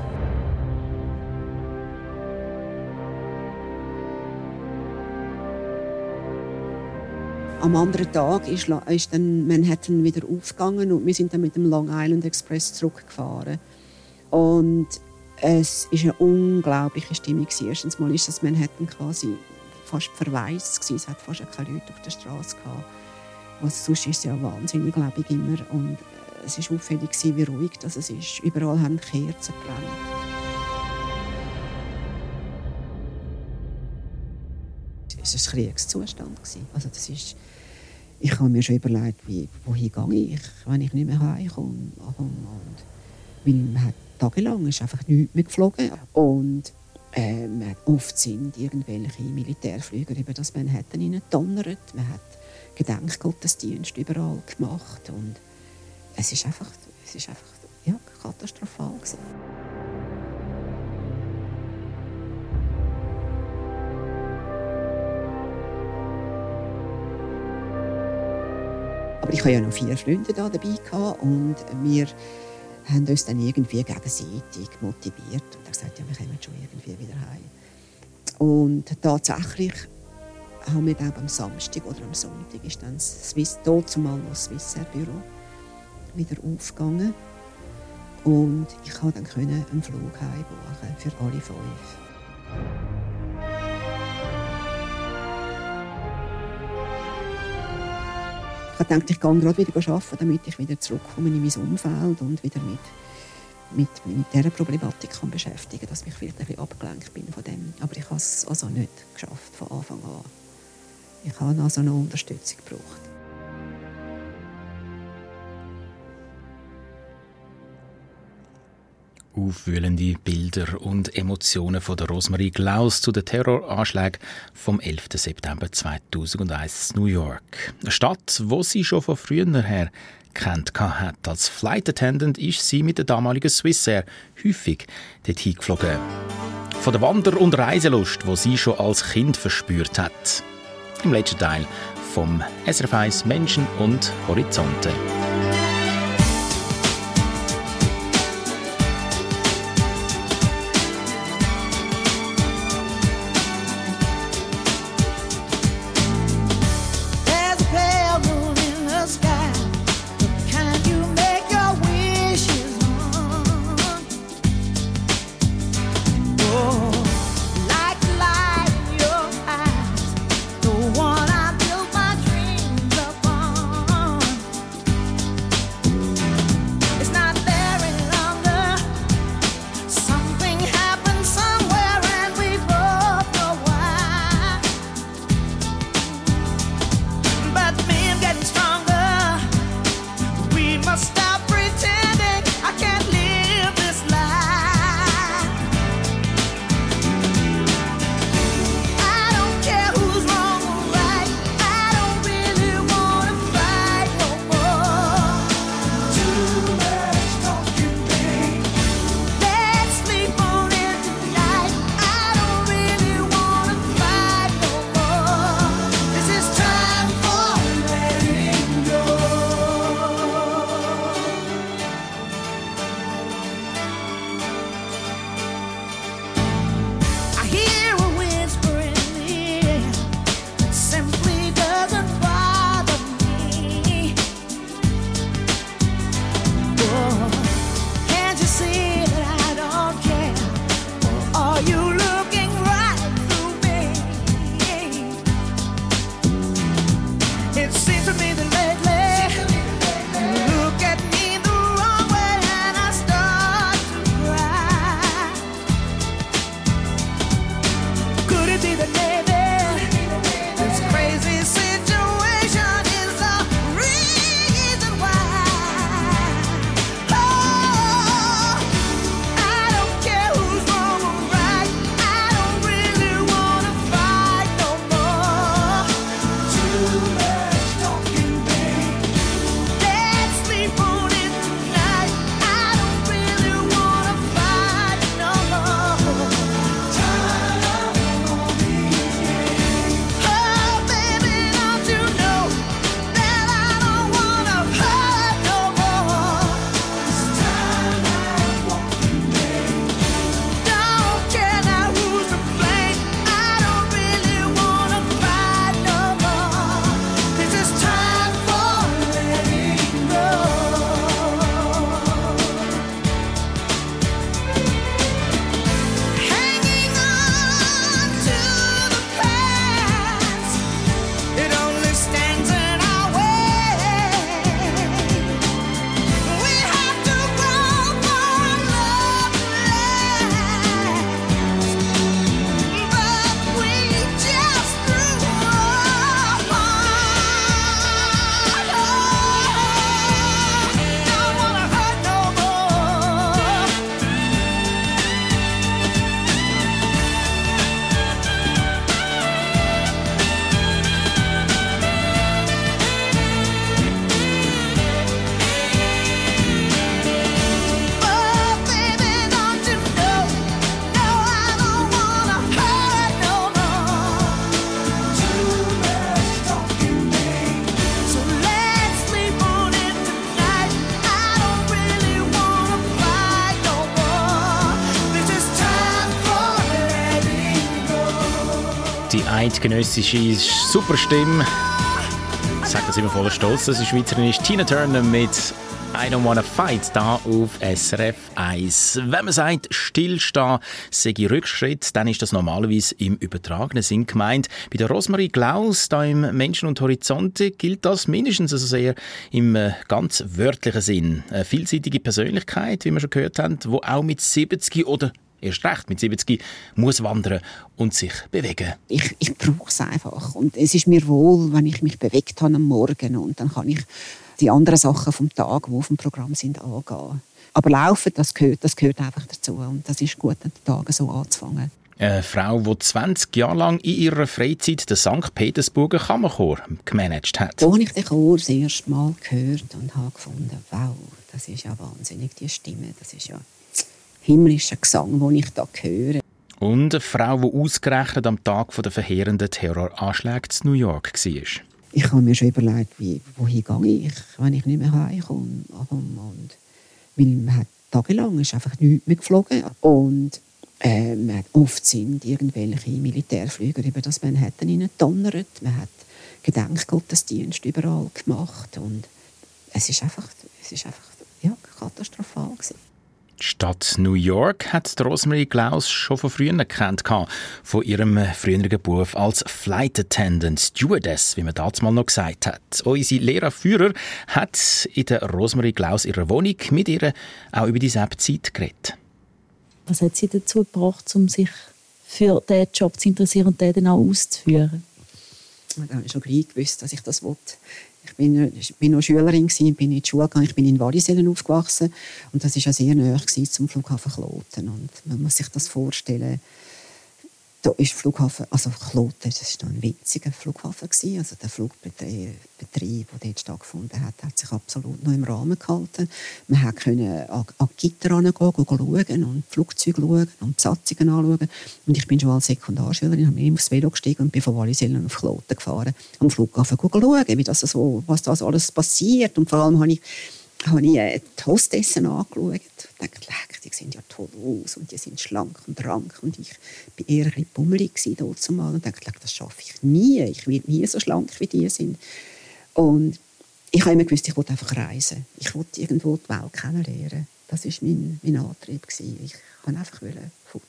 C: Am anderen Tag ist, ist dann Manhattan wieder aufgegangen und wir sind dann mit dem Long Island Express zurückgefahren. Und es war eine unglaubliche Stimmung. Erstens mal ist das Manhattan quasi fast verwaist. Es hat fast keine Leute auf der Straße gehabt. Also sonst ist es ja wahnsinnig lebendig immer. Und es war auffällig, wie ruhig das ist. Überall haben Kerzen gebrannt. Es war ein Kriegszustand. Also das ist, ich habe mir schon überlegt, wie, wohin gehe ich, wenn ich nicht mehr heimkomme. Und, weil man hat tagelang ist einfach nichts mehr geflogen. Und äh, man hat oft sind irgendwelche Militärflüge über das Manhattan hineingedonnert. Man hat Gedenkgottesdienste überall gemacht. Und es ist einfach, es ist einfach ja, katastrophal gewesen. Aber ich hatte ja noch vier Freunde da dabei und wir haben uns dann irgendwie gegenseitig motiviert und gesagt, ja, wir kommen schon irgendwie wieder heim. Und tatsächlich haben wir dann am Samstag oder am Sonntag ist dann das Swiss, zumal noch das Swissair Büro wieder aufgegangen und ich konnte dann einen Flug heimbuchen für alle fünf. Ich dachte, ich gehe gerade wieder arbeiten, damit ich wieder zurückkomme in mein Umfeld und wieder mit, mit, mit dieser Problematik kann beschäftigen kann, dass ich vielleicht ein bisschen abgelenkt bin von dem. Aber ich habe es also nicht geschafft von Anfang an. Ich habe also eine Unterstützung gebraucht.
B: Aufwühlende Bilder und Emotionen von der Rosemarie Glaus zu den Terroranschlägen vom elften September zweitausendeins in New York. Eine Stadt, wo sie schon von früher her kennt hat. Als Flight Attendant ist sie mit der damaligen Swissair häufig dorthin geflogen. Von der Wander- und Reiselust, die sie schon als Kind verspürt hat. Im letzten Teil vom S R F eins Menschen und Horizonte.
D: The one I built my dreams upon.
B: die eidgenössische Superstimme. Ich sage das immer voller Stolz, dass die Schweizerin ist. Tina Turner mit «I don't wanna fight» da auf S R F eins. Wenn man sagt, stillstehen sei Rückschritt, dann ist das normalerweise im übertragenen Sinn gemeint. Bei der Rosemarie Glaus da im «Menschen und Horizonte» gilt das mindestens also sehr im äh, ganz wörtlichen Sinn. Eine vielseitige Persönlichkeit, wie wir schon gehört haben, die auch mit siebzig oder erst recht mit siebzig muss wandern und sich bewegen.
C: Ich, ich brauche es einfach. Und es ist mir wohl, wenn ich mich bewegt habe am Morgen. Und dann kann ich die anderen Sachen vom Tag, die auf dem Programm sind, angehen. Aber laufen, das gehört, das gehört einfach dazu. Und das ist gut, an den Tagen so anzufangen.
B: Eine Frau, die zwanzig Jahre lang in ihrer Freizeit den Sankt Petersburger Kammerchor gemanagt hat.
C: Da habe ich den Chor das erste Mal gehört und habe gefunden, wow, das ist ja wahnsinnig, die Stimme. Das ist ja himmlischer Gesang, den ich da höre.
B: Und eine Frau, die ausgerechnet am Tag der verheerenden Terroranschläge in New York war.
C: Ich habe mir schon überlegt, wie, wohin gehe ich, wenn ich nicht mehr heimkomme. Und weil man hat tagelang ist einfach nichts mehr geflogen. Und äh, man hat oft sind irgendwelche Militärflüger über das Manhattan hineingedonnert. Man hat Gedenkgottesdienst überall gemacht. Und es ist einfach, es ist einfach ja, katastrophal gewesen.
B: Die Stadt New York hat Rosemarie Glaus schon von früher gekannt, von ihrem früheren Beruf als Flight Attendant, Stewardess, wie man damals mal noch gesagt hat. Unsere Lehrerführer hat in der Rosemarie Glaus ihrer Wohnung mit ihr auch über diese Zeit geredet.
E: Was hat sie dazu gebracht, um sich für diesen Job zu interessieren und den dann auch auszuführen?
C: Da habe ich schon gleich gewusst, dass ich das wollte. Ich bin, ich bin noch Schülerin, bin in die Schule gegangen, ich bin in Wallisellen aufgewachsen und das war ja sehr nahe zum Flughafen Kloten. Und man muss sich das vorstellen, da ist Flughafen, also Kloten, das war ein winziger Flughafen gewesen. Also der Flugbetrieb, der dort stattgefunden hat, hat sich absolut noch im Rahmen gehalten. Man konnte an, an die Gitter herangehen, schauen und Flugzeuge schauen und Besatzungen anschauen. Und ich bin schon als Sekundarschülerin, habe mich aufs Velo gestiegen und bin von Wallisellen auf Kloten gefahren. Am Flughafen schauen, wie das so, was das alles passiert. Und vor allem habe ich habe ich die Hostessen angeschaut und dachte, die sehen ja toll aus und die sind schlank und rank. Und ich war eher ein bisschen pummelig dort zumal und dachte, das schaffe ich nie. Ich werde nie so schlank, wie die sind. Und ich habe immer gewusst, ich wollte einfach reisen. Ich wollte irgendwo die Welt kennenlernen. Das war mein, mein Antrieb. Ich wollte einfach fort.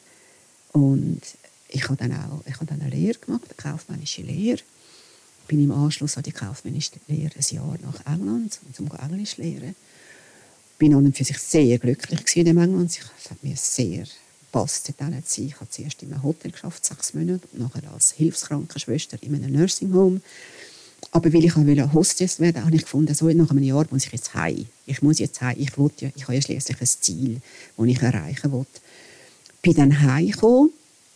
C: Und ich habe dann auch ich habe dann eine Lehre gemacht, eine kaufmännische Lehre. Ich bin im Anschluss an die kaufmännische Lehre ein Jahr nach England, um Englisch zu lernen. Ich war an und für sich sehr glücklich in England. Es hat mir sehr gepasst in dieser Zeit. Ich habe zuerst in einem Hotel geschafft, sechs Monate, und nachher als Hilfskrankenschwester in einem Nursing Home. Aber weil ich wollte Hostess werden, habe ich gefunden, so nach einem Jahr muss ich jetzt heim. Ich muss jetzt heim. Ich, wollte, ich habe ja schliesslich ein Ziel, das ich erreichen wollte. Ich bin dann heimgekommen.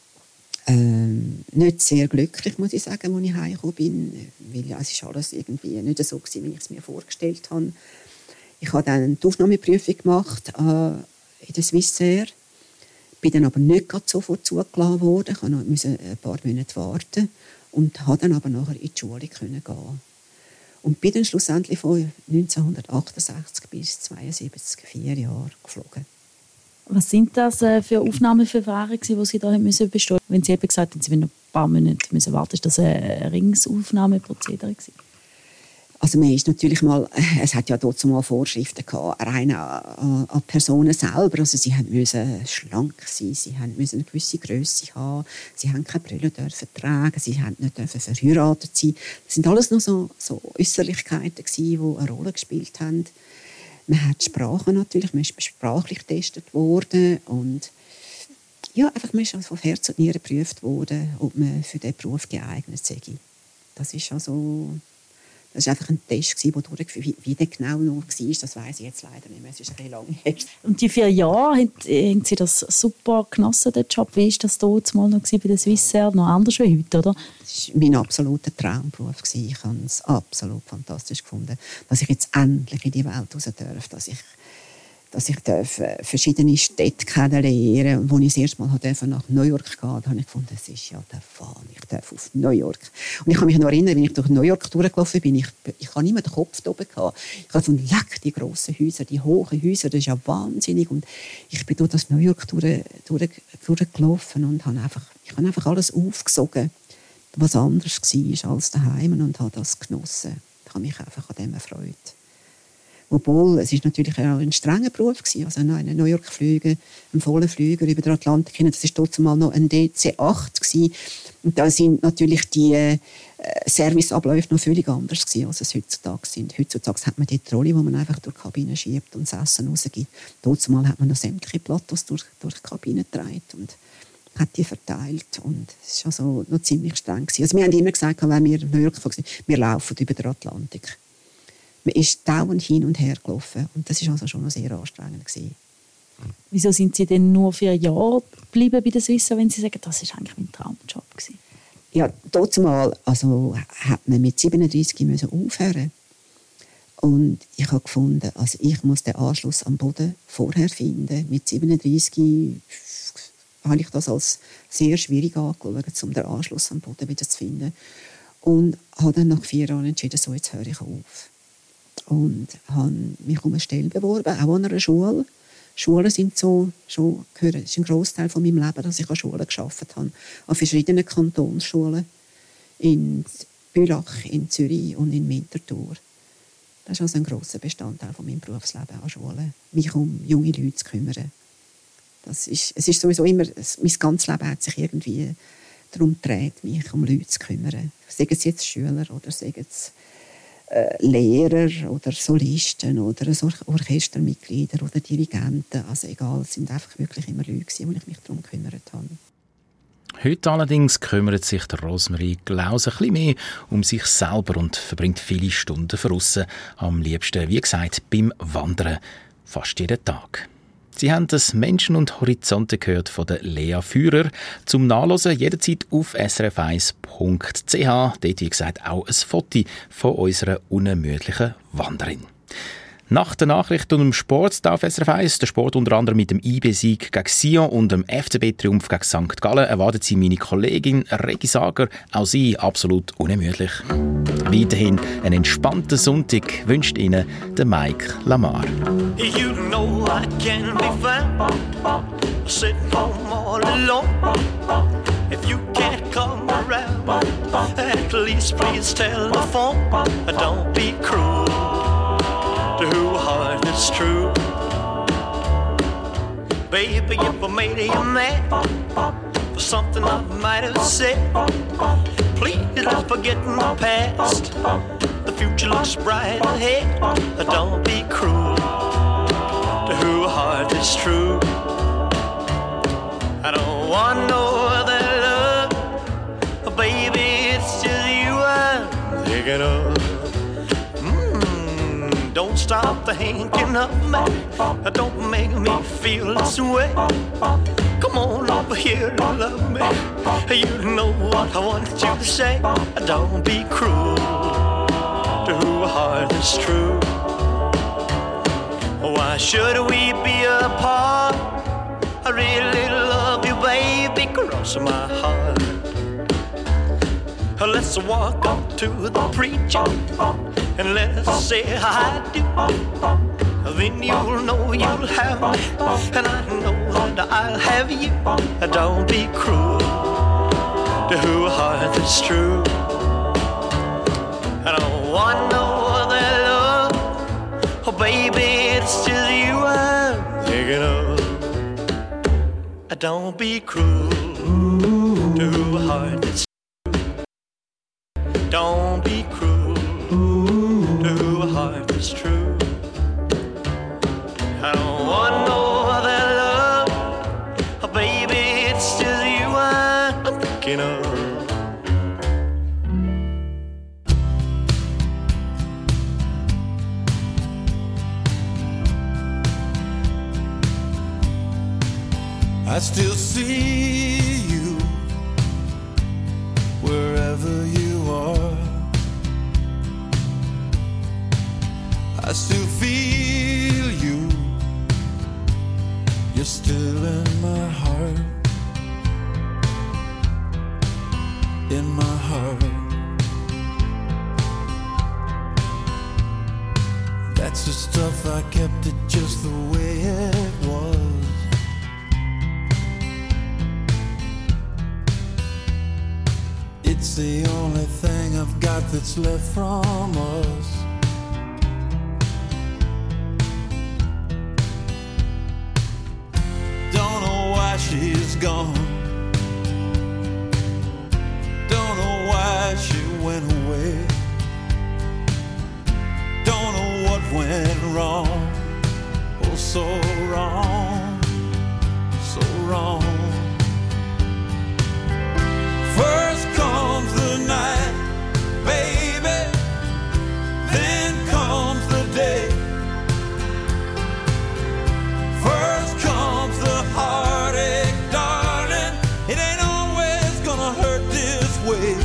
C: Ähm, nicht sehr glücklich, muss ich sagen, als ich heimgekommen bin, weil ja, es war alles irgendwie nicht so gewesen, wie ich es mir vorgestellt habe. Ich habe dann die Aufnahmeprüfung gemacht äh, in der Swissair, bin dann aber nicht sofort zugelassen worden. Ich musste ein paar Monate warten und konnte dann aber nachher in die Schule gehen. Und bin dann schlussendlich von neunzehnhundertachtundsechzig bis zweiundsiebzig, vier Jahre geflogen.
E: Was sind das äh, für Aufnahmeverfahren, die Sie da müssen bestehen? Wenn Sie eben gesagt haben, Sie müssen noch ein paar Monate müssen warten, ist das ein Ringsaufnahmeprozedere gewesen?
C: Also man ist natürlich mal, es hat ja dort mal Vorschriften gehabt, rein an, an Personen selber. Also sie müssen schlank sein, sie müssen eine gewisse Grösse haben, sie haben keine Brille dürfen tragen, sie haben nicht dürfen verheiratet sein. Das sind alles nur so, so Äußerlichkeiten gewesen, die eine Rolle gespielt haben. Man hat die Sprache natürlich, man ist sprachlich getestet worden und ja, einfach man ist von Herz und Nieren geprüft worden, ob man für diesen Beruf geeignet sei. Das ist also, das war einfach ein Test, der durchgeführt wurde. Wie der genau noch war, das weiss ich jetzt leider nicht mehr, es ist ein bisschen lang her.
E: Und die vier Jahre, haben Sie das super genossen, den Job? Wie war das damals mal noch bei der Swissair? Noch anders wie heute, oder?
C: Das war mein absoluter Traumberuf. Ich habe es absolut fantastisch gefunden, dass ich jetzt endlich in die Welt raus darf, dass ich, dass ich darf, äh, verschiedene Städte kennenlernen. Und als ich das erste Mal durfte, nach New York gehen, habe ich gefunden, das ist ja der Fall. Ich darf auf New York. Und ich kann mich noch erinnern, wenn ich durch New York durchgelaufen bin, ich, ich habe nicht mehr den Kopf da oben gehabt. Ich habe gefunden, leck, die grossen Häuser, die hohen Häuser, das ist ja wahnsinnig. Und ich bin durch das New York durch, durch, durchgelaufen und habe einfach, ich habe einfach alles aufgesogen, was anders war als daheim, und habe das genossen. Ich habe mich einfach an dem erfreut. Obwohl, es war natürlich auch ein strenger Beruf gewesen. Also in New York fliegen, einen vollen Flüger über den Atlantik hin. Das war trotzdem mal noch ein D C acht gewesen. Und da sind natürlich die äh, Serviceabläufe noch völlig anders gewesen, als es heutzutage sind. Heutzutage hat man die Trolley, wo man einfach durch die Kabine schiebt und das Essen rausgibt. Trotzdem hat man noch sämtliche Plateaus durch, durch die Kabine getragen und hat die verteilt. Und es war also noch ziemlich streng gewesen. Also wir haben immer gesagt, wenn wir in New York waren, wir laufen über den Atlantik. Man ist dauernd hin und her gelaufen. Und das war also schon noch sehr anstrengend gewesen.
E: Wieso sind Sie denn nur vier Jahre geblieben bei der Swissair, wenn Sie sagen, das war eigentlich mein Traumjob gewesen?
C: Ja, dort mal, also hat man mit siebenunddreissig müssen aufhören. Und ich habe gefunden, also ich muss den Anschluss am Boden vorher finden. Mit siebenunddreissig habe ich das als sehr schwierig angeschaut, um den Anschluss am Boden wieder zu finden. Und habe dann nach vier Jahren entschieden, so, jetzt höre ich auf. Und habe mich um eine Stelle beworben, auch an einer Schule. Schulen sind so, schon, gehören, das ist ein Grossteil von meinem Leben, dass ich an Schulen gearbeitet habe. An verschiedenen Kantonsschulen. In Bülach, in Zürich und in Winterthur. Das ist also ein grosser Bestandteil von meinem Berufsleben an Schulen. Mich um junge Leute zu kümmern. Das ist, es ist sowieso immer, mein ganzes Leben hat sich irgendwie darum gedreht, mich um Leute zu kümmern. Sagen es jetzt Schüler oder sagen es äh, Lehrer oder Solisten oder Or- Orchestermitglieder oder Dirigenten. Also egal, es sind einfach wirklich immer Leute, die ich mich darum gekümmert habe.
B: Heute allerdings kümmert sich der Rosemarie Glauser ein bisschen mehr um sich selber und verbringt viele Stunden draussen. Am liebsten, wie gesagt, beim Wandern. Fast jeden Tag. Sie haben das Menschen und Horizonte gehört von der Lea Führer. Zum Nachlesen jederzeit auf s r f eins punkt c h. Dort, wie gesagt, auch ein Foto von unserer unermüdlichen Wanderin. Nach der Nachricht und dem Sport auf S R F eins, der Sport unter anderem mit dem I B-Sieg gegen Sion und dem F C B-Triumph gegen Sankt Gallen, erwartet sie meine Kollegin Regi Sager, auch sie absolut unermüdlich. Weiterhin einen entspannten Sonntag wünscht Ihnen der Mike Lamar.
I: You know I can be found sitting home all alone. If you can't come around, at least please telephone. Don't be cruel to who heart is true. Baby, if I made you mad for something I might have said, please let's forget my past. The future looks bright ahead. Don't be cruel to who heart is true. I don't want no other love, baby, it's just you I'm thinking of. Don't stop thinking of me. Don't make me feel this way. Come on over here and love me. You know what I want you to say. Don't be cruel to who heart is true. Why should we be apart? I really love you, baby, cross my heart. Let's walk up to the preacher and let's say I do. Then you'll know you'll have me, and I know that I'll have you. Don't be cruel to who heart is true. I don't want no other love, oh baby, it's just you I'm thinking of. Don't be cruel to who heart is true. Don't be cruel to who a heart is true. I don't want no other love, oh, baby, it's just you I'm thinking of.
F: I still see you wherever you are. I still feel you
J: You're still in my heart, in my heart. That's the stuff I kept it just the way it was. It's the only thing I've got that's left from us. Don't know why she's gone. Don't know why she went away. Don't know what went wrong. Oh, so wrong, so wrong. First comes the night, baby, then comes the day. First comes the heartache, darling. It ain't always gonna hurt this way.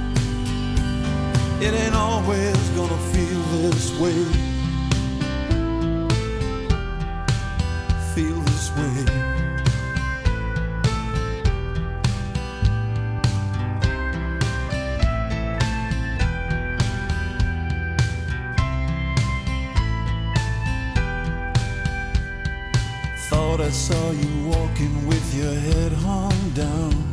J: It ain't always gonna feel this way. Feel this way. Thought I saw you walking with your head hung down.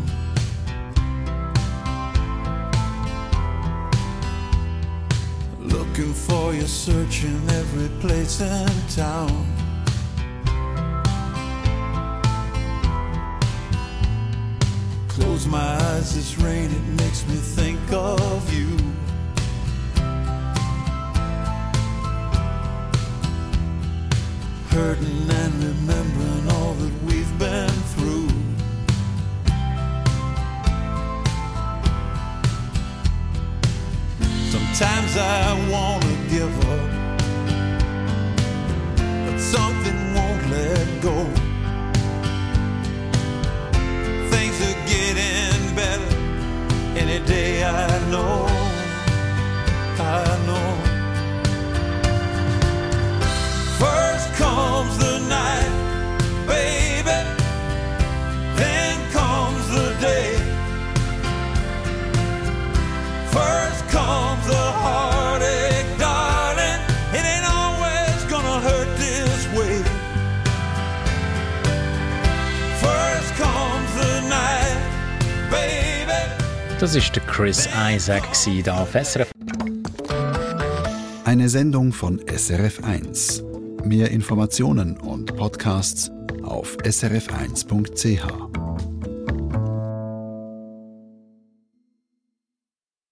J: Looking for you, searching every place in town. Close my eyes, this rain, it makes me think of you. Hurting and remembering all that we've been through. Sometimes I wanna give up, but something won't let go. Things are getting better any day, I know, I know. First comes the night, baby, then comes the day. First comes the heartache, darling. It ain't always gonna hurt this way. First comes the night, baby.
B: Das ist der Chris Isaak da auf S R F.
A: Eine Sendung von S R F eins. Mehr Informationen und Podcasts auf s r f eins punkt c h.